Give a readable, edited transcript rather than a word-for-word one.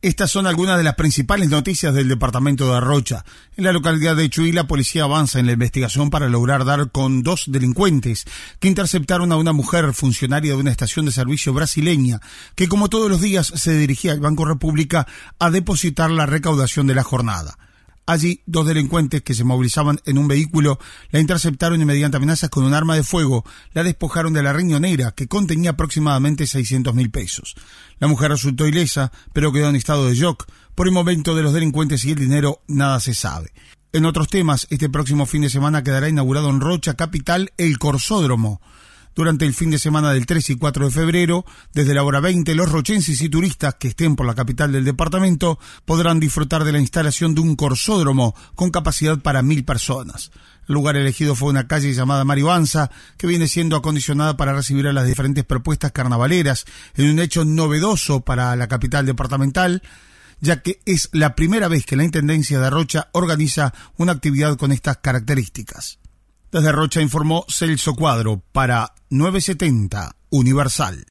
Estas son algunas de las principales noticias del departamento de Rocha. En la localidad de Chuy, la policía avanza en la investigación para lograr dar con 2 delincuentes que interceptaron a una mujer funcionaria de una estación de servicio brasileña que, como todos los días, se dirigía al Banco República a depositar la recaudación de la jornada. Allí, 2 delincuentes que se movilizaban en un vehículo la interceptaron y mediante amenazas con un arma de fuego la despojaron de la riñonera que contenía aproximadamente 600.000 pesos. La mujer resultó ilesa, pero quedó en estado de shock. Por el momento de los delincuentes y el dinero nada se sabe. En otros temas, este próximo fin de semana quedará inaugurado en Rocha capital el Corsódromo. Durante el fin de semana del 3 y 4 de febrero, desde la hora 20, los rochenses y turistas que estén por la capital del departamento podrán disfrutar de la instalación de un corsódromo con capacidad para 1.000 personas. El lugar elegido fue una calle llamada Maribanza, que viene siendo acondicionada para recibir a las diferentes propuestas carnavaleras, en un hecho novedoso para la capital departamental, ya que es la primera vez que la Intendencia de Rocha organiza una actividad con estas características. Desde Rocha informó Celso Cuadro para 970 Universal.